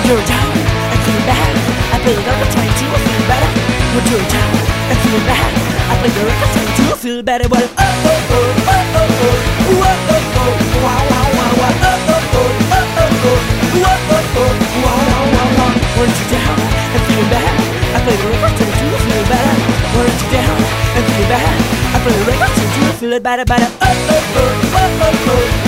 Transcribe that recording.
you're down and feeling bad, I play the record trying to feel better. When you're down and feeling bad, I play the record trying to feel better. But oh oh oh oh oh oh, oh oh oh, wow wow wow wow, oh oh oh oh oh oh, oh oh oh, wow wow wow wow. When you're down and feeling bad, I play the record trying to feel better. When you're down and feeling bad, I play the record trying to feel better, better. Oh oh oh oh oh oh.